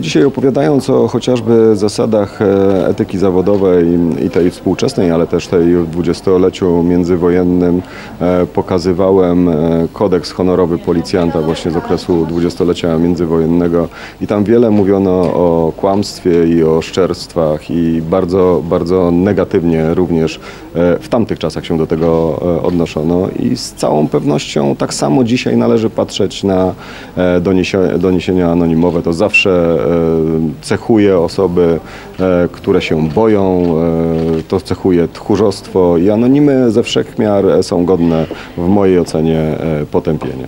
Dzisiaj opowiadając o chociażby zasadach etyki zawodowej i tej współczesnej, ale też tej w dwudziestoleciu międzywojennym, pokazywałem kodeks honorowy policjanta właśnie z okresu dwudziestolecia międzywojennego i tam wiele mówiono o kłamstwie i o oszczerstwach i bardzo, bardzo negatywnie również w tamtych czasach się do tego odnoszono i z całą pewnością tak samo dzisiaj należy patrzeć na doniesienia anonimowe. To zawsze cechuje osoby, które się boją, to cechuje tchórzostwo i anonimy ze wszech miar są godne w mojej ocenie potępienia.